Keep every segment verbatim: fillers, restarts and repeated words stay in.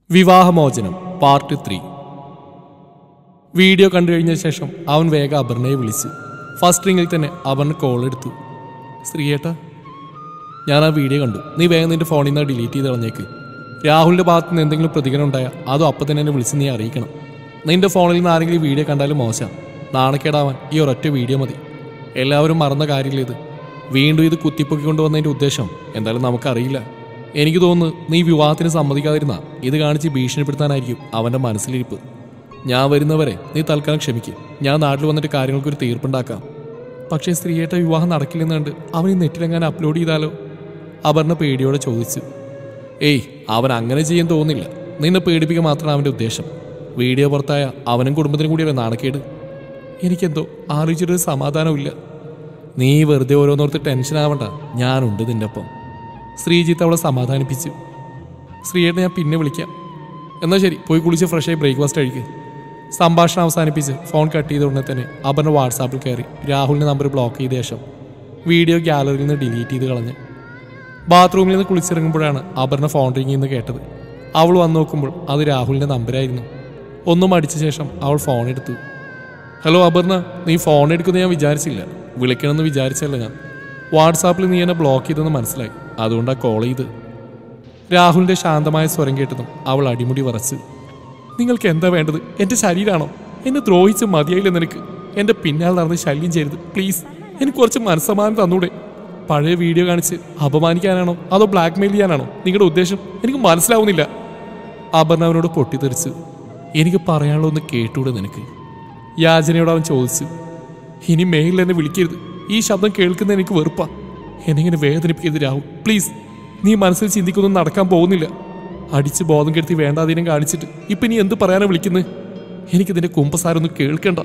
വിവാഹമോചനം part three. Video കണ്ടു കഴിഞ്ഞ ശേഷം അവൻ വേഗം അപർണയെ വിളിച്ചു. ഫസ്റ്റ് റിങ്ങിൽ തന്നെ അപർണ കോൾ എടുത്തു. ശ്രീയേട്ടാ, ഞാൻ ആ വീഡിയോ കണ്ടു. നീ വേഗം നിന്റെ ഫോണിൽ നിന്ന് ഡിലീറ്റ് ചെയ്ത് കളഞ്ഞേക്ക്. രാഹുലിൻ്റെ ഭാഗത്ത് നിന്ന് എന്തെങ്കിലും പ്രതികരണം ഉണ്ടായാൽ അതും അപ്പം തന്നെ എന്നെ വിളിച്ച് നീ അറിയിക്കണം. നിന്റെ ഫോണിൽ നിന്ന് ആരെങ്കിലും ഈ വീഡിയോ കണ്ടാലും മോശം. നാണക്കേടാവാൻ ഈ ഒരൊറ്റ വീഡിയോ മതി. എല്ലാവരും മറന്ന കാര്യമില്ല ഇത്. വീണ്ടും ഇത് കുത്തിപ്പൊക്കി കൊണ്ടുവന്നതിൻ്റെ ഉദ്ദേശം എന്തായാലും നമുക്കറിയില്ല. എനിക്ക് തോന്നുന്നു നീ വിവാഹത്തിന് സമ്മതിക്കാതിരുന്ന ഇത് കാണിച്ച് ഭീഷണിപ്പെടുത്താനായിരിക്കും അവൻ്റെ മനസ്സിലിരിപ്പ്. ഞാൻ വരുന്നവരെ നീ തൽക്കാലം ക്ഷമിക്കും. ഞാൻ നാട്ടിൽ വന്നിട്ട് കാര്യങ്ങൾക്കൊരു തീർപ്പുണ്ടാക്കാം. പക്ഷേ സ്ത്രീയേട്ട വിവാഹം നടക്കില്ലെന്ന് കണ്ട് അവൻ ഈ നെറ്റിലെങ്ങാനും അപ്ലോഡ് ചെയ്താലോ? അപർണ പേടിയോടെ ചോദിച്ചു. ഏയ്, അവൻ അങ്ങനെ ചെയ്യാൻ തോന്നില്ല. നിന്നെ പേടിപ്പിക്കുക മാത്രമാണ് അവൻ്റെ ഉദ്ദേശം. വീഡിയോ പുറത്തായ അവനും കുടുംബത്തിനും കൂടിയല്ലേ നാണക്കേട്. എനിക്കെന്തോ ആലോചിച്ചിട്ടൊരു സമാധാനമില്ല. നീ വെറുതെ ഓരോന്നോർത്ത് ടെൻഷൻ ആവണ്ട, ഞാനുണ്ട് നിൻ്റെ ഒപ്പം. ശ്രീജിത്ത് അവളെ സമാധാനിപ്പിച്ചു. ശ്രീയേട്ടനെ ഞാൻ പിന്നെ വിളിക്കാം. എന്നാൽ ശരി, പോയി കുളിച്ച് ഫ്രഷായി ബ്രേക്ക്ഫാസ്റ്റ് കഴിക്കുക. സംഭാഷണം അവസാനിപ്പിച്ച് ഫോൺ കട്ട് ചെയ്ത ഉടനെ തന്നെ അപർണ വാട്സാപ്പിൽ കയറി രാഹുലിൻ്റെ നമ്പർ ബ്ലോക്ക് ചെയ്ത ശേഷം വീഡിയോ ഗാലറിയിൽ നിന്ന് ഡിലീറ്റ് ചെയ്ത് കളഞ്ഞു. ബാത്റൂമിൽ നിന്ന് കുളിച്ചിറങ്ങുമ്പോഴാണ് അപർണ ഫോൺ റിംഗ് എന്ന് കേട്ടത്. അവൾ വന്നു നോക്കുമ്പോൾ അത് രാഹുലിൻ്റെ നമ്പരായിരുന്നു. ഒന്നും അടിച്ച ശേഷം അവൾ ഫോൺ എടുത്തു. ഹലോ അപർണ, നീ ഫോൺ എടുക്കുന്നത് ഞാൻ വിചാരിച്ചില്ല. വിളിക്കണമെന്ന് വിചാരിച്ചല്ല ഞാൻ. വാട്സാപ്പിൽ നീ എന്നെ ബ്ലോക്ക് ചെയ്തെന്ന് മനസ്സിലായി, അതുകൊണ്ടാണ് കോൾ ചെയ്ത്. രാഹുലിൻ്റെ ശാന്തമായ സ്വരം കേട്ടതും അവൾ അടിമുടി വറച്ചു. നിങ്ങൾക്ക് എന്താ വേണ്ടത്? എൻ്റെ ശരീരമാണോ? എന്നെ ദ്രോഹിച്ച് മതിയായില്ല നിനക്ക്. എൻ്റെ പിന്നാലെ നടന്ന് ശല്യം ചെയ്യരുത് പ്ലീസ്. എനിക്ക് കുറച്ച് മനസ്സമാനം തന്നൂടെ? പഴയ വീഡിയോ കാണിച്ച് അപമാനിക്കാനാണോ അതോ ബ്ലാക്ക് മെയിൽ ചെയ്യാനാണോ നിങ്ങളുടെ ഉദ്ദേശം? എനിക്ക് മനസ്സിലാവുന്നില്ല. അപർണ അവനോട് പൊട്ടിത്തെറിച്ചു. എനിക്ക് പറയാനുള്ള ഒന്ന് കേട്ടൂടെ നിനക്ക്? യാചനയോട് അവൻ ചോദിച്ചു. ഇനി മെയിലിൽ എന്നെ വിളിക്കരുത്. ഈ ശബ്ദം കേൾക്കുന്ന എനിക്ക് വെറുപ്പാ. എന്നെങ്ങനെ വേദനിപ്പിക്കരുത് രാഹുൽ പ്ലീസ്. നീ മനസ്സിൽ ചിന്തിക്കൊന്നും നടക്കാൻ പോകുന്നില്ല. അടിച്ച് ബോധം കെടുത്തി വേണ്ടാതീനം കാണിച്ചിട്ട് ഇപ്പം നീ എന്ത് പറയാനാണ് വിളിക്കുന്നത്? എനിക്കിതിൻ്റെ കുമ്പസാരൊന്നും കേൾക്കണ്ട.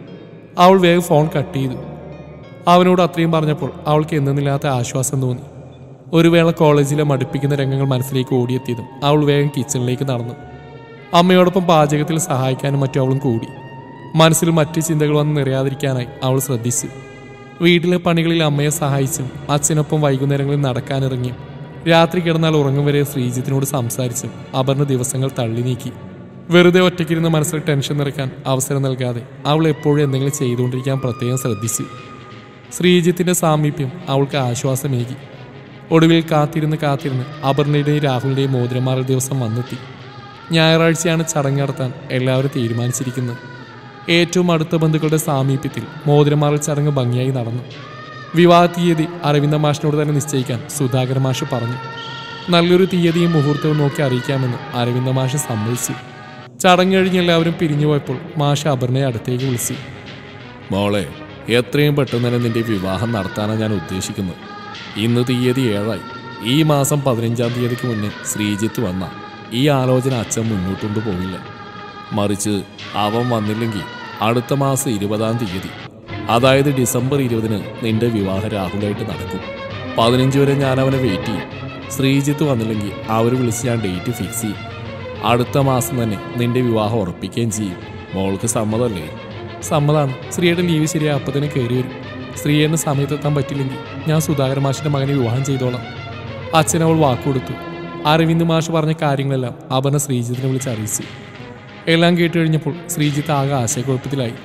അവൾ വേഗം ഫോൺ കട്ട് ചെയ്തു. അവനോട് അത്രയും പറഞ്ഞപ്പോൾ അവൾക്ക് എന്തെന്നില്ലാത്ത ആശ്വാസം തോന്നി. ഒരു വേള കോളേജിലെ മടുപ്പിക്കുന്ന രംഗങ്ങൾ മനസ്സിലേക്ക് ഓടിയെത്തിയതും അവൾ വേഗം കിച്ചണിലേക്ക് നടന്നു. അമ്മയോടൊപ്പം പാചകത്തിൽ സഹായിക്കാനും മറ്റും അവളും കൂടി. മനസ്സിൽ മറ്റ് ചിന്തകൾ വന്ന് നിറയാതിരിക്കാനായി അവൾ ശ്രദ്ധിച്ചു. വീട്ടിലെ പണികളിൽ അമ്മയെ സഹായിച്ചും അച്ഛനൊപ്പം വൈകുന്നേരങ്ങളിൽ നടക്കാനിറങ്ങിയും രാത്രി കിടന്നാൽ ഉറങ്ങും വരെ ശ്രീജിത്തിനോട് സംസാരിച്ചും അപർണ ദിവസങ്ങൾ തള്ളി നീക്കി. വെറുതെ ഒറ്റയ്ക്കിരുന്ന് മനസ്സിൽ ടെൻഷൻ നിറയ്ക്കാൻ അവസരം നൽകാതെ അവൾ എപ്പോഴും എന്തെങ്കിലും ചെയ്തുകൊണ്ടിരിക്കാൻ പ്രത്യേകം ശ്രദ്ധിച്ചു. ശ്രീജിത്തിൻ്റെ സാമീപ്യം അവൾക്ക് ആശ്വാസമേകി. ഒടുവിൽ കാത്തിരുന്ന് കാത്തിരുന്ന് അപർണയുടെയും രാഹുലിൻ്റെയും മോതിരമാറൽ ദിവസം വന്നെത്തി. ഞായറാഴ്ചയാണ് ചടങ്ങ് നടത്താൻ എല്ലാവരും തീരുമാനിച്ചിരിക്കുന്നത്. ഏറ്റവും അടുത്ത ബന്ധുക്കളുടെ സാമീപ്യത്തിൽ മോതിരമാറൽ ചടങ്ങ് ഭംഗിയായി നടന്നു. വിവാഹ തീയതി അരവിന്ദ മാഷിനോട് തന്നെ നിശ്ചയിക്കാൻ സുധാകര മാഷ് പറഞ്ഞു. നല്ലൊരു തീയതിയും മുഹൂർത്തവും നോക്കി അറിയിക്കാമെന്ന് അരവിന്ദ മാഷ് സമ്മതിച്ചു. ചടങ്ങ് കഴിഞ്ഞ് എല്ലാവരും പിരിഞ്ഞുപോയപ്പോൾ മാഷ് അപർണയെ അടുത്തേക്ക് വിളിച്ചു. മോളെ, എത്രയും പെട്ടെന്ന് തന്നെ നിന്റെ വിവാഹം നടത്താനാണ് ഞാൻ ഉദ്ദേശിക്കുന്നത്. ഇന്ന് തീയതി ഏഴായി. ഈ മാസം പതിനഞ്ചാം തീയതിക്ക് മുന്നേ ശ്രീജിത്ത് വന്ന ഈ ആലോചന അച്ഛൻ മുന്നോട്ടുകൊണ്ട് പോവില്ല. മറിച്ച് അവൻ വന്നില്ലെങ്കിൽ അടുത്ത മാസം ഇരുപതാം തീയതി, അതായത് ഡിസംബർ ഇരുപതിന് നിന്റെ വിവാഹം രാഹുലായിട്ട് നടക്കും. പതിനഞ്ച് വരെ ഞാൻ അവനെ വെയിറ്റ് ചെയ്യും. ശ്രീജിത്ത് വന്നില്ലെങ്കിൽ അവർ വിളിച്ച് ഞാൻ ഡേറ്റ് ഫിക്സ് ചെയ്യും. അടുത്ത മാസം തന്നെ നിന്റെ വിവാഹം ഉറപ്പിക്കുകയും ചെയ്യും. മോൾക്ക് സമ്മതമല്ലേ? സമ്മതമാണ്. ശ്രീയുടെ ലീവ് ശരിയായി അപ്പം തന്നെ കയറി വരും. ശ്രീയേട്ടന് സമയത്തെത്താൻ പറ്റില്ലെങ്കിൽ ഞാൻ സുധാകര മാഷിൻ്റെ മകനെ വിവാഹം ചെയ്തോളാം. അച്ഛനവൾ വാക്കുകൊടുത്തു. അരവിന്ദ് മാഷ് പറഞ്ഞ കാര്യങ്ങളെല്ലാം അപർണ ശ്രീജിത്തിനെ വിളിച്ച് അറിയിച്ചു. എല്ലാം കേട്ട് കഴിഞ്ഞപ്പോൾ ശ്രീജിത്ത് ആകെ ആശയക്കുഴപ്പത്തിലായി.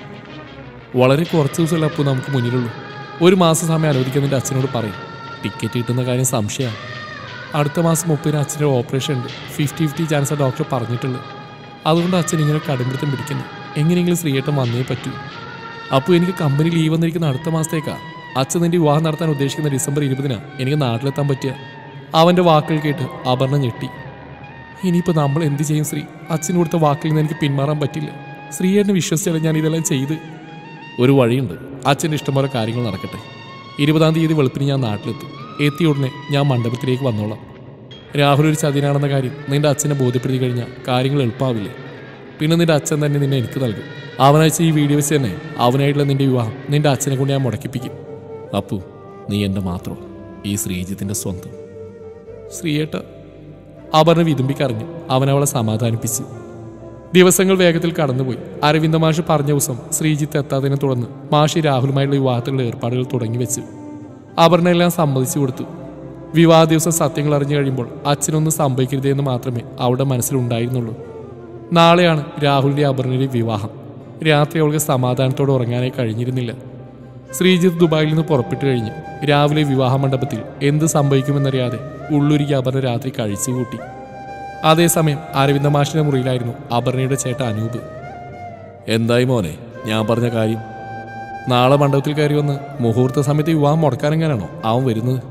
വളരെ കുറച്ച് ദിവസമല്ല അപ്പോൾ നമുക്ക് മുന്നിലുള്ളൂ. ഒരു മാസം സമയം അനുവദിക്കുന്നതിൻ്റെ അച്ഛനോട് പറയും. ടിക്കറ്റ് കിട്ടുന്ന കാര്യം സംശയമാണ്. അടുത്ത മാസം മുപ്പതിന് അച്ഛൻ്റെ ഓപ്പറേഷൻ ഉണ്ട്. ഫിഫ്റ്റി ഫിഫ്റ്റി ചാൻസ് ആ ഡോക്ടർ പറഞ്ഞിട്ടുള്ളത്. അതുകൊണ്ട് അച്ഛൻ ഇങ്ങനെ കടുംപിടുത്തം പിടിക്കുന്നു. എങ്ങനെയെങ്കിലും ശ്രീയേട്ടൻ വന്നേ പറ്റൂ. അപ്പോൾ എനിക്ക് കമ്പനി ലീവ് വന്നിരിക്കുന്ന അടുത്ത മാസത്തേക്കാണ്. അച്ഛൻ നിൻ്റെ വിവാഹം നടത്താൻ ഉദ്ദേശിക്കുന്ന ഡിസംബർ ഇരുപതിനാണ് എനിക്ക് നാട്ടിലെത്താൻ പറ്റുക. അവൻ്റെ വാക്കുകൾ കേട്ട് അപർണ ഞെട്ടി. ഇനിയിപ്പോൾ നമ്മൾ എന്ത് ചെയ്യും ശ്രീ? അച്ഛന് കൊടുത്ത വാക്കിൽ നിന്ന് എനിക്ക് പിന്മാറാൻ പറ്റില്ല. ശ്രീയേട്ടനെ വിശ്വസിച്ചാലും ഞാൻ ഇതെല്ലാം ചെയ്ത്. ഒരു വഴിയുണ്ട്. അച്ഛൻ്റെ ഇഷ്ടംപോലെ കാര്യങ്ങൾ നടക്കട്ടെ. ഇരുപതാം തീയതി വെളുപ്പിന് ഞാൻ നാട്ടിലെത്തും. എത്തിയ ഉടനെ ഞാൻ മണ്ഡപത്തിലേക്ക് വന്നോളാം. രാഹുൽ ഒരു ചതിനാണെന്ന കാര്യം നിൻ്റെ അച്ഛനെ ബോധ്യപ്പെടുത്തി കഴിഞ്ഞാൽ കാര്യങ്ങൾ എളുപ്പമാവില്ലേ? പിന്നെ നിൻ്റെ അച്ഛൻ തന്നെ നിന്നെ എനിക്ക് നൽകും. അവനയച്ച ഈ വീഡിയോ വെച്ച് തന്നെ അവനായിട്ടുള്ള നിൻ്റെ വിവാഹം നിൻ്റെ അച്ഛനെ കൊണ്ട് ഞാൻ മുടക്കിപ്പിക്കും. അപ്പു, നീ എൻ്റെ മാത്രം, ഈ ശ്രീജിത്തിൻ്റെ സ്വന്തം. ശ്രീയേട്ട, അപർണ വിതുമ്പിക്കറിഞ്ഞു. അവനവളെ സമാധാനിപ്പിച്ചു. ദിവസങ്ങൾ വേഗത്തിൽ കടന്നുപോയി. അരവിന്ദ മാഷ് പറഞ്ഞ ദിവസം ശ്രീജിത്ത് എത്താതിനെ തുടർന്ന് മാഷി രാഹുലുമായുള്ള വിവാഹത്തിലുള്ള ഏർപ്പാടുകൾ തുടങ്ങി വെച്ചു. അപർണ എല്ലാം സമ്മതിച്ചു കൊടുത്തു. വിവാഹ ദിവസം സത്യങ്ങൾ അറിഞ്ഞു കഴിയുമ്പോൾ അച്ഛനൊന്നും സംഭവിക്കരുതേ എന്ന് മാത്രമേ അവളുടെ മനസ്സിലുണ്ടായിരുന്നുള്ളൂ. നാളെയാണ് രാഹുലിൻ്റെ അപർണയുടെ വിവാഹം. രാത്രി അവൾക്ക് സമാധാനത്തോടെ ഉറങ്ങാനായി കഴിഞ്ഞിരുന്നില്ല. ശ്രീജിത്ത് ദുബായിൽ നിന്ന് പുറപ്പെട്ടു കഴിഞ്ഞു. രാവിലെ വിവാഹ മണ്ഡപത്തിൽ എന്ത് സംഭവിക്കുമെന്നറിയാതെ ഉള്ളൊരുക്കി അപർണ രാത്രി കഴിച്ചുകൂട്ടി. അതേസമയം അരവിന്ദ മാഷിന്റെ മുറിയിലായിരുന്നു അപർണയുടെ ചേട്ട അനൂപ്. എന്തായി മോനെ ഞാൻ പറഞ്ഞ കാര്യം? നാളെ മണ്ഡപത്തിൽ കയറി വന്ന് മുഹൂർത്ത സമയത്ത് വിവാഹം മുടക്കാനെങ്ങനെയാണോ അവൻ വരുന്നത്?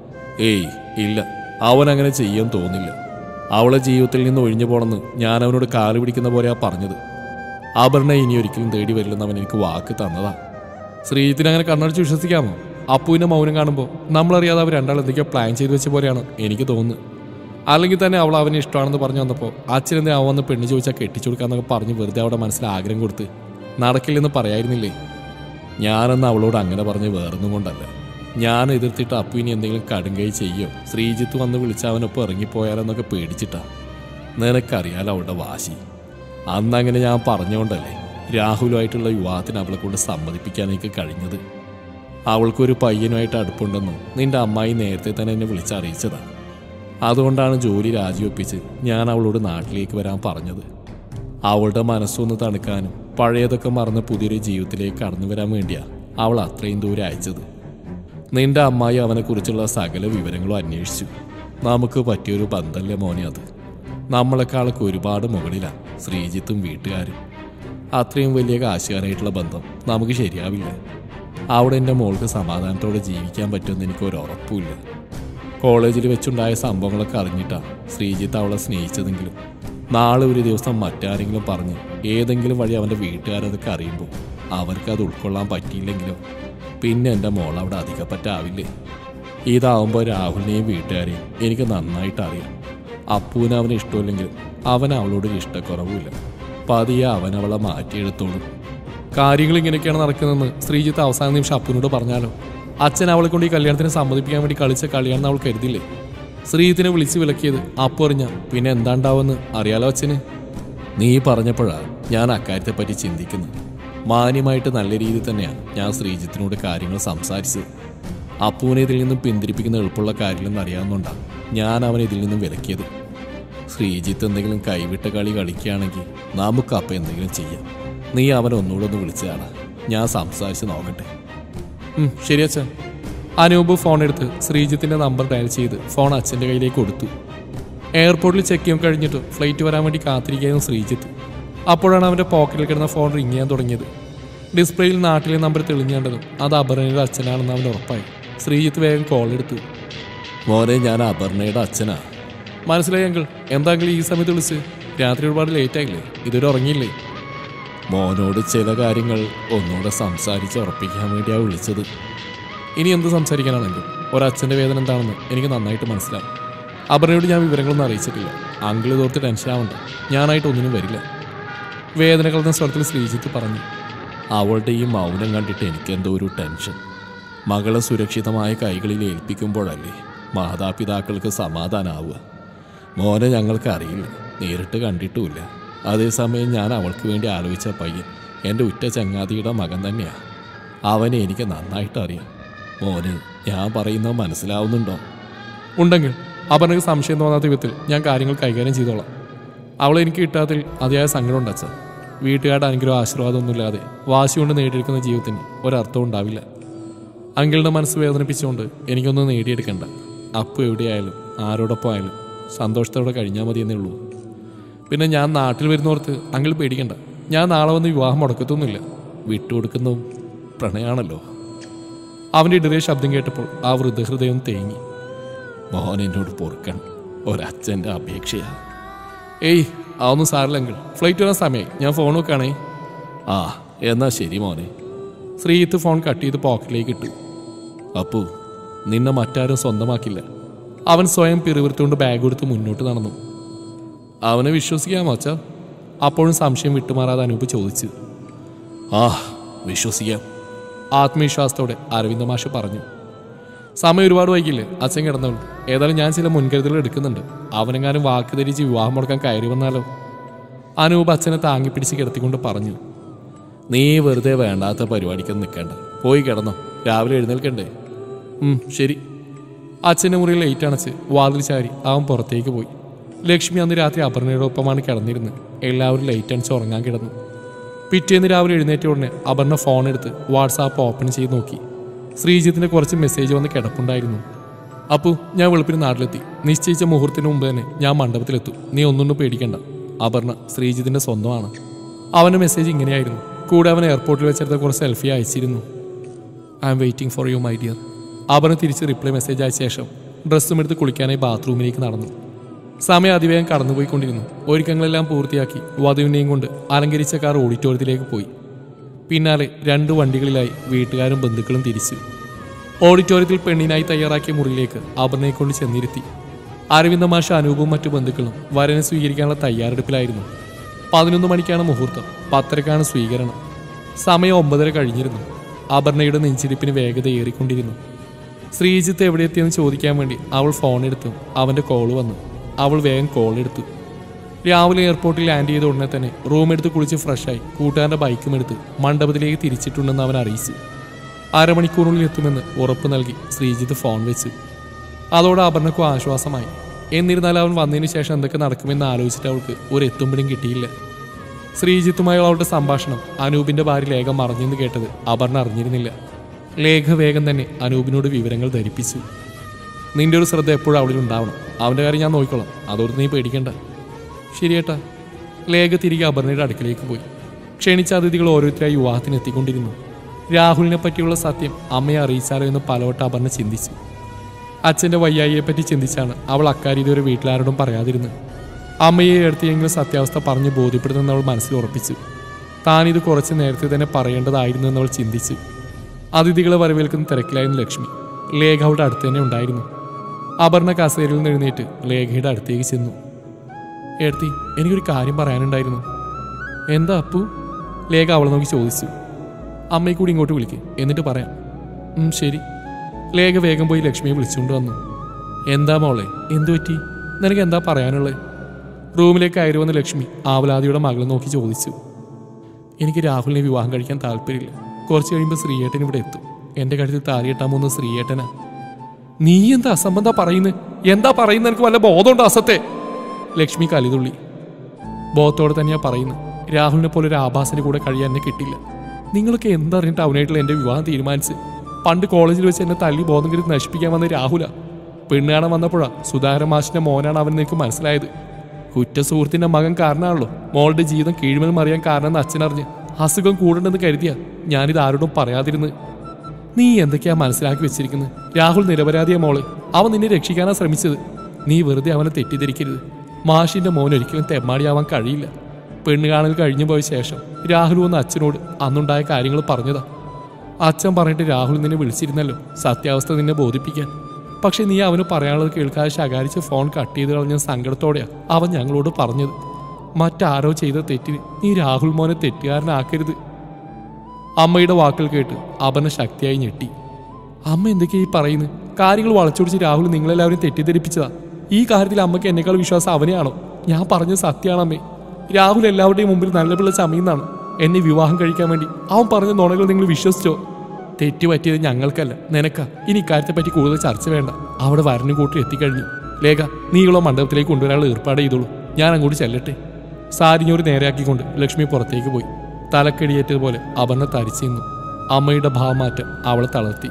ഏയ് ഇല്ല, അവൻ അങ്ങനെ ചെയ്യാൻ തോന്നില്ല. അവളെ ജീവിതത്തിൽ നിന്ന് ഒഴിഞ്ഞു പോണെന്ന് ഞാൻ അവനോട് കാല് പിടിക്കുന്ന പോലെയാ പറഞ്ഞത്. അപർണ ഇനി ഒരിക്കലും തേടി വരില്ലെന്ന് അവൻ എനിക്ക് വാക്ക് തന്നതാ. ശ്രീജിത്തിനെ അങ്ങനെ കണ്ണടച്ച് വിശ്വസിക്കാമോ? അപ്പുവിൻ്റെ മൗനം കാണുമ്പോൾ നമ്മളറിയാതെ അവർ രണ്ടാൾ എന്തൊക്കെയോ പ്ലാൻ ചെയ്ത് വെച്ച പോലെയാണ് എനിക്ക് തോന്നുന്നത്. അല്ലെങ്കിൽ തന്നെ അവൾ അവനെ ഇഷ്ടമാണെന്ന് പറഞ്ഞു വന്നപ്പോൾ അച്ഛനെന്തേ അവൻ വന്ന് പെണ്ണ് ചോദിച്ചാൽ കെട്ടിച്ചു കൊടുക്കാന്നൊക്കെ പറഞ്ഞ് വെറുതെ അവിടെ മനസ്സിൽ ആഗ്രഹം കൊടുത്ത് നടക്കില്ലെന്ന് പറയായിരുന്നില്ലേ? ഞാനെന്ന് അവളോട് അങ്ങനെ പറഞ്ഞ് വേറൊന്നും കൊണ്ടല്ല. ഞാൻ എതിർത്തിട്ട് അപ്പു ഇനി എന്തെങ്കിലും കടുങ്കൈ ചെയ്യോ, ശ്രീജിത്ത് വന്ന് വിളിച്ച് അവനൊപ്പം ഇറങ്ങിപ്പോയാലെന്നൊക്കെ പേടിച്ചിട്ടാ. നിനക്കറിയാലോ അവളുടെ വാശി. അന്നങ്ങനെ ഞാൻ പറഞ്ഞുകൊണ്ടല്ലേ രാഹുലുമായിട്ടുള്ള വിവാഹത്തിന് അവളെ കൊണ്ട് സമ്മതിപ്പിക്കാൻ എനിക്ക് കഴിഞ്ഞത്. അവൾക്കൊരു പയ്യനുമായിട്ട് അടുപ്പുണ്ടെന്നും നിന്റെ അമ്മായി നേരത്തെ തന്നെ എന്നെ വിളിച്ചറിയിച്ചതാ. അതുകൊണ്ടാണ് ജോലി രാജിവെപ്പിച്ച് ഞാൻ അവളോട് നാട്ടിലേക്ക് വരാൻ പറഞ്ഞത്. അവളുടെ മനസ്സൊന്ന് തണുക്കാനും പഴയതൊക്കെ മറന്ന് പുതിയൊരു ജീവിതത്തിലേക്ക് കടന്നു വരാൻ വേണ്ടിയാണ് അവൾ അത്രയും ദൂരം അയച്ചത്. നിന്റെ അമ്മായി അവനെക്കുറിച്ചുള്ള സകല വിവരങ്ങളും അന്വേഷിച്ചു. നമുക്ക് പറ്റിയൊരു ബന്ധമല്ലേ മോനെ അത്. നമ്മളെക്കാളൊക്കെ ഒരുപാട് മുകളിലാണ് ശ്രീജിത്തും വീട്ടുകാരും. അത്രയും വലിയ കാശുകാരായിട്ടുള്ള ബന്ധം നമുക്ക് ശരിയാവില്ല. അവിടെ എൻ്റെ മോൾക്ക് സമാധാനത്തോടെ ജീവിക്കാൻ പറ്റുമെന്ന് എനിക്കൊരു ഉറപ്പുമില്ല. കോളേജിൽ വെച്ചുണ്ടായ സംഭവങ്ങളൊക്കെ അറിഞ്ഞിട്ടാണ് ശ്രീജിത്ത് അവളെ സ്നേഹിച്ചതെങ്കിലും നാളെ ഒരു ദിവസം മറ്റാരെങ്കിലും പറഞ്ഞ് ഏതെങ്കിലും വഴി അവൻ്റെ വീട്ടുകാരതൊക്കെ അറിയുമ്പോൾ അവർക്കത് ഉൾക്കൊള്ളാൻ പറ്റിയില്ലെങ്കിലോ പിന്നെ എൻ്റെ മോൾ അവിടെ അധികപ്പറ്റാവില്ലേ? ഇതാവുമ്പോൾ രാഹുലിനെയും വീട്ടുകാരെയും എനിക്ക് നന്നായിട്ട് അറിയാം. അപ്പൂന് അവന് ഇഷ്ടമില്ലെങ്കിലും അവൻ അവളോടൊരു ഇഷ്ടക്കുറവുമില്ല. പതിയെ അവൻ അവളെ മാറ്റിയെടുത്തോളും. കാര്യങ്ങൾ ഇങ്ങനെയൊക്കെയാണ് നടക്കുന്നതെന്ന് ശ്രീജിത്ത് അവസാന നിമിഷം അപ്പൂനോട് പറഞ്ഞാലോ? അച്ഛൻ അവളെ കൊണ്ട് ഈ കല്യാണത്തിന് സമ്മതിപ്പിക്കാൻ വേണ്ടി കളിച്ച കളിയാണെന്ന് അവൾ കരുതില്ലേ? ശ്രീജിത്തിനെ വിളിച്ച് വിലക്കിയത് അപ്പു അറിഞ്ഞ പിന്നെ എന്താണ്ടാവെന്ന് അറിയാലോ അച്ഛന്. നീ പറഞ്ഞപ്പോഴാണ് ഞാൻ അക്കാര്യത്തെപ്പറ്റി ചിന്തിക്കുന്നത്. മാന്യമായിട്ട് നല്ല രീതിയിൽ തന്നെയാണ് ഞാൻ ശ്രീജിത്തിനോട് കാര്യങ്ങൾ സംസാരിച്ചത്. അപ്പൂനെ ഇതിൽ നിന്നും പിന്തിരിപ്പിക്കുന്ന എളുപ്പമുള്ള കാര്യങ്ങളെന്ന് അറിയാവുന്നതുകൊണ്ടാണ് ഞാൻ അവനെ ഇതിൽ നിന്നും വിലക്കിയത്. ശ്രീജിത്ത് എന്തെങ്കിലും കൈവിട്ട കളി കളിക്കുകയാണെങ്കിൽ നമുക്ക് അപ്പം എന്തെങ്കിലും ചെയ്യാം. നീ അവനെ ഒന്നുകൂടെ ഒന്ന് വിളിച്ചതാണ്, ഞാൻ സംസാരിച്ച് നോക്കട്ടെ. ശരി അച്ഛൻ. അനൂപ് ഫോൺ എടുത്ത് ശ്രീജിത്തിന്റെ നമ്പർ ഡയൽ ചെയ്ത് ഫോൺ അച്ഛൻ്റെ കയ്യിലേക്ക് കൊടുത്തു. എയർപോർട്ടിൽ ചെക്ക് ചെയ്യാൻ കഴിഞ്ഞിട്ട് ഫ്ലൈറ്റ് വരാൻ വേണ്ടി കാത്തിരിക്കുകയായിരുന്നു ശ്രീജിത്ത്. അപ്പോഴാണ് അവൻ്റെ പോക്കറ്റിൽ കിടന്ന ഫോൺ റിങ് ചെയ്യാൻ തുടങ്ങിയത്. ഡിസ്പ്ലേയിൽ നാട്ടിലെ നമ്പർ തെളിഞ്ഞേണ്ടതും അത് അപർണയുടെ അച്ഛനാണെന്ന് അവൻ ഉറപ്പായി. ശ്രീജിത്ത് വേഗം കോൾ എടുത്തു. മോനെ, ഞാൻ അപർണയുടെ അച്ഛനാ. മനസ്സിലായി അങ്കിൾ. എന്താങ്കിലും ഈ സമയത്ത് വിളിച്ച്? രാത്രി ഒരുപാട് ലേറ്റ് ആയില്ലേ? ഇതുവരെ ഉറങ്ങിയില്ലേ? മോനോട് ചില കാര്യങ്ങൾ ഒന്നുകൂടെ സംസാരിച്ച് ഉറപ്പിക്കാൻ വേണ്ടിയാണ് വിളിച്ചത്. ഇനി എന്ത് സംസാരിക്കാനാണെങ്കിൽ ഒരച്ഛൻ്റെ വേദന എന്താണെന്ന് എനിക്ക് നന്നായിട്ട് മനസ്സിലാവും. അപർണയോട് ഞാൻ വിവരങ്ങളൊന്നും അറിയിച്ചിട്ടില്ല. അങ്കിൾ തോർത്ത് ടെൻഷൻ ആവണ്ട, ഞാനായിട്ട് ഒന്നിനും വരില്ല. വേദന കലർന്ന സ്വരത്തിൽ ശ്രീജിത്ത് പറഞ്ഞു. അവളുടെ ഈ മൗനം കണ്ടിട്ട് എനിക്കെന്തോ ഒരു ടെൻഷൻ. മകളെ സുരക്ഷിതമായ കൈകളിൽ ഏൽപ്പിക്കുമ്പോഴല്ലേ മാതാപിതാക്കൾക്ക് സമാധാനാവുക. മോനെ ഞങ്ങൾക്ക് അറിയില്ല, നേരിട്ട് കണ്ടിട്ടുമില്ല. അതേസമയം ഞാൻ അവൾക്ക് വേണ്ടി ആലോചിച്ച പയ്യൻ എൻ്റെ ഉറ്റ ചങ്ങാതിയുടെ മകൻ തന്നെയാണ്. അവനെ എനിക്ക് നന്നായിട്ട് അറിയാം. മോന് ഞാൻ പറയുന്നത് മനസ്സിലാവുന്നുണ്ടോ? ഉണ്ടെങ്കിൽ അപർണയ്ക്ക് സംശയം തോന്നാത്ത വിധത്തിൽ ഞാൻ കാര്യങ്ങൾ കൈകാര്യം ചെയ്തോളാം. അവളെ എനിക്ക് കിട്ടാത്തിൽ അതിയായ സങ്കടമുണ്ട് അച്ഛൻ. വീട്ടുകാരുടെ അനുഗ്രഹം ആശീർവാദമൊന്നുമില്ലാതെ വാശി കൊണ്ട് നേടിയെടുക്കുന്ന ജീവിതത്തിന് ഒരർത്ഥവും ഉണ്ടാവില്ല. അങ്കിളുടെ മനസ്സ് വേദനിപ്പിച്ചുകൊണ്ട് എനിക്കൊന്നും നേടിയെടുക്കണ്ട. അപ്പു എവിടെയായാലും ആരോടൊപ്പം ആയാലും സന്തോഷത്തോടെ കഴിഞ്ഞാൽ മതിയെന്നേ ഉള്ളൂ. പിന്നെ ഞാൻ നാട്ടിൽ വരുന്നോർത്ത് അങ്കിൾ പേടിക്കണ്ട. ഞാൻ നാളെ വന്ന് വിവാഹം മുടക്കത്തൊന്നുമില്ല. വിട്ടുകൊടുക്കുന്നതും പ്രണയാണല്ലോ. അവൻ്റെ ഇടറിയ ശബ്ദം കേട്ടപ്പോൾ ആ വൃദ്ധഹൃദയം തേങ്ങി. മോൻ എന്നോട് പൊറുക്കണം, ഒരച്ഛൻ്റെ അപേക്ഷയാ. ഏയ് അതൊന്നും സാറില്ല അങ്കിൾ. ഫ്ലൈറ്റ് വരാൻ സമയമായി, ഞാൻ ഫോൺ വെക്കാണേ. ആ എന്നാ ശരി മോനെ. ശ്രീജിത്ത് ഫോൺ കട്ട് ചെയ്ത് പോക്കറ്റിലേക്ക് ഇട്ടു. അപ്പു, നിന്നെ മറ്റാരും സ്വന്തമാക്കില്ല. അവൻ സ്വയം പിറുവിറുത്തുകൊണ്ട് ബാഗ് എടുത്ത് മുന്നോട്ട് നടന്നു. അവനെ വിശ്വസിക്കാമോ അച്ഛാ? അപ്പോഴും സംശയം വിട്ടുമാറാതെ അനൂപ് ചോദിച്ചു. ആ വിശ്വസിക്കാം, ആത്മവിശ്വാസത്തോടെ അരവിന്ദ മാഷ് പറഞ്ഞു. സമയം ഒരുപാട് വൈകില്ലേ? അച്ഛൻ കിടന്നോളൂ. ഏതായാലും ഞാൻ ചില മുൻകരുതലുകൾ എടുക്കുന്നുണ്ട്. അവനെങ്ങാനും വാക്ക് ധരിച്ച് വിവാഹം മുടക്കാൻ കയറി വന്നാലോ? അനൂപ് അച്ഛനെ താങ്ങിപ്പിടിച്ച് കിടത്തിക്കൊണ്ട് പറഞ്ഞു. നീ വെറുതെ വേണ്ടാത്ത പരിപാടിക്കൊന്നും നിൽക്കണ്ട, പോയി കിടന്നോ, രാവിലെ എഴുന്നേൽക്കണ്ടേ? ശരി. അച്ഛൻ്റെ മുറിയിൽ ലൈറ്റ് അണച്ച് വാതിൽ ചാരി അവൻ പുറത്തേക്ക് പോയി. ലക്ഷ്മി അന്ന് രാത്രി അപർണയുടെ ഒപ്പമാണ് കിടന്നിരുന്നത്. എല്ലാവരും ലൈറ്റ് അണച്ച് ഉറങ്ങാൻ കിടന്നു. പിറ്റേന്ന് രാവിലെ എഴുന്നേറ്റ ഉടനെ അപർണ ഫോൺ എടുത്ത് വാട്സാപ്പ് ഓപ്പൺ ചെയ്ത് നോക്കി. ശ്രീജിത്തിൻ്റെ കുറച്ച് മെസ്സേജ് വന്ന് കിടപ്പുണ്ടായിരുന്നു. അപ്പു, ഞാൻ വെളുപ്പിന് നാട്ടിലെത്തി. നിശ്ചയിച്ച മുഹൂർത്തത്തിന് മുമ്പ് തന്നെ ഞാൻ മണ്ഡപത്തിലെത്തും. നീ ഒന്നുകൊണ്ടും പേടിക്കണ്ട. അപർണ ശ്രീജിത്തിൻ്റെ സ്വന്തമാണ്. അവൻ്റെ മെസ്സേജ് ഇങ്ങനെയായിരുന്നു. കൂടെ അവൻ എയർപോർട്ടിൽ വെച്ചെടുത്ത കുറച്ച് സെൽഫി അയച്ചിരുന്നു. I'm waiting for you my dear. Aparna തിരിച്ച് റിപ്ലൈ മെസ്സേജ് അയച്ച ശേഷം ഡ്രസ്സും എടുത്ത് കുളിക്കാനായി ബാത്റൂമിലേക്ക് നടന്നു. സമയം അതിവേഗം കടന്നുപോയിക്കൊണ്ടിരുന്നു. ഒരുക്കങ്ങളെല്ലാം പൂർത്തിയാക്കി വധുവിനെയും കൊണ്ട് അലങ്കരിച്ച കാർ ഓഡിറ്റോറിയത്തിലേക്ക് പോയി. പിന്നാലെ രണ്ട് വണ്ടികളിലായി വീട്ടുകാരും ബന്ധുക്കളും തിരിച്ചു. ഓഡിറ്റോറിയത്തിൽ പെണ്ണിനായി തയ്യാറാക്കിയ മുറിയിലേക്ക് അപർണയെ കൊണ്ട് ചെന്നിരുത്തി. അരവിന്ദ മാഷ, അനൂപും മറ്റു ബന്ധുക്കളും വരനെ സ്വീകരിക്കാനുള്ള തയ്യാറെടുപ്പിലായിരുന്നു. പതിനൊന്ന് മണിക്കാണ് മുഹൂർത്തം, പത്തരക്കാണ് സ്വീകരണം. സമയം ഒമ്പതര കഴിഞ്ഞിരുന്നു. അപർണയുടെ നെഞ്ചിരിപ്പിന് വേഗത ഏറിക്കൊണ്ടിരുന്നു. ശ്രീജിത്ത് എവിടെ എത്തിയെന്ന് ചോദിക്കാൻ വേണ്ടി അവൾ ഫോൺ എടുത്തു. അവൻ്റെ കോള് വന്നു. അവൾ വേഗം കോൾ എടുത്തു. രാവിലെ എയർപോർട്ടിൽ ലാൻഡ് ചെയ്ത ഉടനെ തന്നെ റൂമെടുത്ത് കുളിച്ച് ഫ്രഷായി കൂട്ടുകാരൻ്റെ ബൈക്കും എടുത്ത് മണ്ഡപത്തിലേക്ക് തിരിച്ചിട്ടുണ്ടെന്ന് അവൻ അറിയിച്ചു. അരമണിക്കൂറിനുള്ളിൽ എത്തുമെന്ന് ഉറപ്പ് നൽകി ശ്രീജിത്ത് ഫോൺ വെച്ചു. അതോടെ അപർണയ്ക്കും ആശ്വാസമായി. എന്നിരുന്നാൽ അവൻ വന്നതിന് ശേഷം എന്തൊക്കെ നടക്കുമെന്ന് ആലോചിച്ചിട്ട് അവൾക്ക് ഒരു എത്തുമ്പോഴും കിട്ടിയില്ല. ശ്രീജിത്തുമായുള്ള അവളുടെ സംഭാഷണം അനൂപിൻ്റെ ഭാര്യ ലേഖ മറിഞ്ഞെന്ന് കേട്ടത് അപർണ അറിഞ്ഞിരുന്നില്ല. ലേഖ വേഗം തന്നെ അനൂപിനോട് വിവരങ്ങൾ ധരിപ്പിച്ചു. നിന്റെ ഒരു ശ്രദ്ധ എപ്പോഴും അവളിൽ ഉണ്ടാവണം. അവൻ്റെ കാര്യം ഞാൻ നോക്കിക്കോളാം. അതോട് നീ പേടിക്കണ്ട. ശരിയേട്ടാ. ലേഖ തിരികെ അപർണയുടെ അടുക്കിലേക്ക് പോയി. ക്ഷണിച്ച അതിഥികൾ ഓരോരുത്തരായി വിവാഹത്തിന് എത്തിക്കൊണ്ടിരുന്നു. രാഹുലിനെ പറ്റിയുള്ള സത്യം അമ്മയെ അറിയിച്ചാലോ എന്ന് പലവട്ടം അപർണ ചിന്തിച്ചു. അച്ഛൻ്റെ വയ്യായിയെപ്പറ്റി ചിന്തിച്ചാണ് അവൾ അക്കാര്യം ഇതുവരെ വീട്ടിലാരോടും പറയാതിരുന്നത്. അമ്മയെ എടുത്തിയെങ്കിലും സത്യാവസ്ഥ പറഞ്ഞ് ബോധ്യപ്പെടുന്നെന്ന് അവൾ മനസ്സിൽ ഉറപ്പിച്ചു. താനിത് കുറച്ച് നേരത്തെ തന്നെ പറയേണ്ടതായിരുന്നു എന്നവൾ ചിന്തിച്ചു. അതിഥികളെ വരവേൽക്കുന്ന തിരക്കിലായിരുന്നു ലക്ഷ്മി. ലേഖ അവളുടെ അടുത്ത് തന്നെ ഉണ്ടായിരുന്നു. അപർണ കസേരയിൽ നിന്ന് എഴുന്നേറ്റ് ലേഖയുടെ അടുത്തേക്ക് ചെന്നു. എടുത്തി, എനിക്കൊരു കാര്യം പറയാനുണ്ടായിരുന്നു. എന്താ അപ്പു? ലേഖ അവളെ നോക്കി ചോദിച്ചു. അമ്മയെ കൂടി ഇങ്ങോട്ട് വിളിക്ക്, എന്നിട്ട് പറയാം. ശരി. ലേഖ വേഗം പോയി ലക്ഷ്മിയെ വിളിച്ചുകൊണ്ട് വന്നു. എന്താ മോളെ, എന്തു പറ്റി? നിനക്ക് എന്താ പറയാനുള്ളത്? റൂമിലേക്ക് കയറി വന്ന ലക്ഷ്മി ആവലാദിയുടെ മകളെ നോക്കി ചോദിച്ചു. എനിക്ക് രാഹുലിനെ വിവാഹം കഴിക്കാൻ താല്പര്യമില്ല. കുറച്ച് കഴിയുമ്പോൾ ശ്രീയേട്ടൻ ഇവിടെ എത്തും. എൻ്റെ കഴുത്തിൽ താലിയെട്ടാൻ പോകുന്ന ശ്രീയേട്ടനാ. നീ എന്താ അസംബന്ധ പറയുന്നത്? എന്താ പറയുന്നത്? എനിക്ക് വല്ല ബോധമുണ്ടോ അസത്തെ? ലക്ഷ്മി കലിതുള്ളി. ബോധത്തോടെ തന്നെയാ പറയുന്നത്. രാഹുലിനെ പോലെ ഒരു ആഭാസന് കൂടെ കഴിയാൻ എന്നെ കിട്ടില്ല. നിങ്ങളൊക്കെ എന്തറിഞ്ഞിട്ട് അവനായിട്ടുള്ള എൻ്റെ വിവാഹം തീരുമാനിച്ച്? പണ്ട് കോളേജിൽ വെച്ച് എന്നെ തല്ലി ബോധം കരുതി നശിപ്പിക്കാൻ വന്ന രാഹുല. പെണ്ണ് കാണാൻ വന്നപ്പോഴാ സുധാകരൻ മാഷിന്റെ മോനാണ് അവൻ നിനക്ക് മനസ്സിലായത്. കുറ്റ സുഹൃത്തിന്റെ മകൻ കാരണമാണല്ലോ മോളുടെ ജീവിതം കീഴ്മെന്ന് മറിയാൻ കാരണമെന്ന് അച്ഛനറിഞ്ഞ് അസുഖം കൂടണ്ടെന്ന് കരുതിയാ ഞാനിത് ആരോടും പറയാതിരുന്നത്. നീ എന്തൊക്കെയാ മനസ്സിലാക്കി വെച്ചിരിക്കുന്നത്? രാഹുൽ നിരപരാധിയാ മോള്. അവൻ നിന്നെ രക്ഷിക്കാനാ ശ്രമിച്ചത്. നീ വെറുതെ അവനെ തെറ്റിദ്ധരിക്കരുത്. മാഷിന്റെ മോൻ ഒരിക്കലും തെമ്മാടിയാവാൻ കഴിയില്ല. പെണ്ണ് കാണൽ കഴിഞ്ഞു പോയ ശേഷം രാഹുൽ വന്ന് അച്ഛനോട് അന്നുണ്ടായ കാര്യങ്ങൾ പറഞ്ഞതാ. അച്ഛൻ പറഞ്ഞിട്ട് രാഹുൽ നിന്നെ വിളിച്ചിരുന്നല്ലോ സത്യാവസ്ഥ നിന്നെ ബോധിപ്പിക്കാൻ. പക്ഷെ നീ അവന് പറയാനുള്ളത് കേൾക്കാതെ ശകാരിച്ച് ഫോൺ കട്ട് ചെയ്ത് കളഞ്ഞ സങ്കടത്തോടെയാ അവൻ ഞങ്ങളോട് പറഞ്ഞത്. മറ്റാരോ ചെയ്ത തെറ്റിന് നീ രാഹുൽ മോനെ തെറ്റുകാരനാക്കരുത്. അമ്മയുടെ വാക്കുകൾ കേട്ട് അപർണ ശക്തിയായി ഞെട്ടി. അമ്മ എന്തൊക്കെയാ ഈ പറയുന്നത്? കാര്യങ്ങൾ വളച്ചൊടിച്ച് രാഹുൽ നിങ്ങളെല്ലാവരും തെറ്റിദ്ധരിപ്പിച്ചതാ. ഈ കാര്യത്തിൽ അമ്മയ്ക്ക് എന്നെക്കാൾ വിശ്വാസം അവനെയാണോ? ഞാൻ പറഞ്ഞത് സത്യമാണമ്മേ. രാഹുൽ എല്ലാവരുടെയും മുമ്പിൽ നല്ല പിള്ള ചമയുന്നാണ്. എന്നെ വിവാഹം കഴിക്കാൻ വേണ്ടി അവൻ പറഞ്ഞ നുണകൾ നിങ്ങൾ വിശ്വസിച്ചോ? തെറ്റ് പറ്റിയത് ഞങ്ങൾക്കല്ല, നിനക്കാ. ഇനി ഇക്കാര്യത്തെപ്പറ്റി കൂടുതൽ ചർച്ച വേണ്ട. അവിടെ വരനും കൂട്ടി എത്തിക്കഴിഞ്ഞു. ലേഖ, നീയുള്ള മണ്ഡപത്തിലേക്ക് കൊണ്ടുവരാനുള്ള ഏർപ്പാട് ചെയ്തോളൂ. ഞാൻ അങ്ങോട്ട് ചെല്ലട്ടെ. സാരിഞ്ഞൂറ് നേരെയാക്കിക്കൊണ്ട് ലക്ഷ്മി പുറത്തേക്ക് പോയി. തലക്കടിയേറ്റതുപോലെ അപർണ തരിച്ചു നിന്നു. അമ്മയുടെ ഭാവമാറ്റം അവളെ തളർത്തി.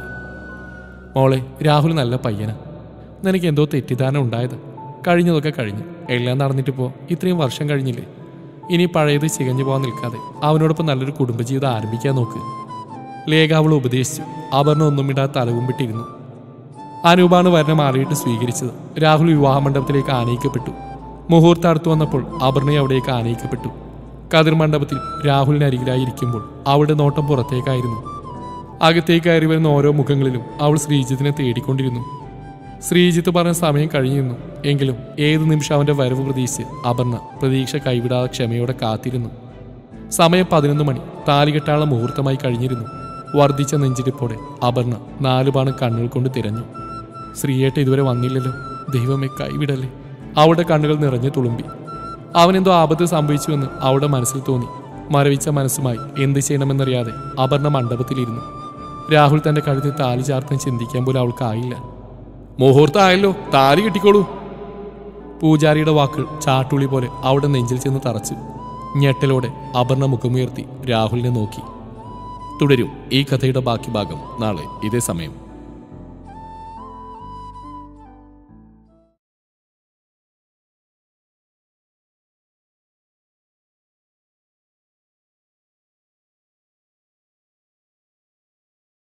മോളെ, രാഹുൽ നല്ല പയ്യനാ. നിനക്ക് എന്തോ തെറ്റിദ്ധാരണ ഉണ്ടായത്. കഴിഞ്ഞതൊക്കെ കഴിഞ്ഞു. എല്ലാം നടന്നിട്ടിപ്പോൾ ഇത്രയും വർഷം കഴിഞ്ഞില്ലേ? ഇനി പഴയത് ചികഞ്ഞു പോകാൻ നിൽക്കാതെ അവനോടൊപ്പം നല്ലൊരു കുടുംബജീവിതം ആരംഭിക്കാൻ നോക്ക്. ലേഖ അവൾ ഉപദേശിച്ചു. അപർണ ഒന്നും ഇടാതെ തലകുമ്പിട്ടിരുന്നു. അനൂപാണ് വരനെ മാറിയിട്ട് സ്വീകരിച്ചത്. രാഹുൽ വിവാഹ മണ്ഡപത്തിലേക്ക് ആനയിക്കപ്പെട്ടു. മുഹൂർത്തം അടുത്തു വന്നപ്പോൾ അപർണയെ അവിടേക്ക് ആനയിക്കപ്പെട്ടു. കതിർ മണ്ഡപത്തിൽ രാഹുലിനരികിലായി ഇരിക്കുമ്പോൾ അവളുടെ നോട്ടം പുറത്തേക്കായിരുന്നു. അകത്തേക്ക് കയറി വരുന്ന ഓരോ മുഖങ്ങളിലും അവൾ ശ്രീജിത്തിനെ തേടിക്കൊണ്ടിരുന്നു. ശ്രീജിത്ത് പറഞ്ഞ സമയം കഴിഞ്ഞിരുന്നു. എങ്കിലും ഏതു നിമിഷം അവൻ്റെ വരവ് പ്രതീക്ഷിച്ച് അപർണ പ്രതീക്ഷ കൈവിടാതെ ക്ഷമയോടെ കാത്തിരുന്നു. സമയം പതിനൊന്ന് മണി. താലികെട്ടാനുള്ള മുഹൂർത്തമായി കഴിഞ്ഞിരുന്നു. വർദ്ധിച്ച നെഞ്ചിരിപ്പോടെ അപർണ നാലുപാണം കണ്ണുകൾ കൊണ്ട് തിരഞ്ഞു. ശ്രീയേട്ട ഇതുവരെ വന്നില്ലല്ലോ. ദൈവമേ, കൈവിടല്ലേ. അവളുടെ കണ്ണുകൾ നിറഞ്ഞു തുളുമ്പി. അവനെന്തോ ആപത്ത് സംഭവിച്ചുവെന്ന് അവളുടെ മനസ്സിൽ തോന്നി. മരവിച്ച മനസ്സുമായി എന്ത് ചെയ്യണമെന്നറിയാതെ അപർണ മണ്ഡപത്തിലിരുന്നു. രാഹുൽ തൻ്റെ കഴുത്തിൽ താലി ചാർത്താൻ ചിന്തിക്കാൻ പോലും അവൾക്കായില്ല. മുഹൂർത്തമായല്ലോ, താലി കിട്ടിക്കോളൂ. പൂജാരിയുടെ വാക്കുകൾ ചാട്ടുളി പോലെ അവിടെ നെഞ്ചിൽ ചെന്ന് തറച്ചു. ഞെട്ടലോടെ അപർണ മുഖമുയർത്തി രാഹുലിനെ നോക്കി. തുടരും ഈ കഥയുടെ ബാക്കി ഭാഗം നാളെ ഇതേ സമയം.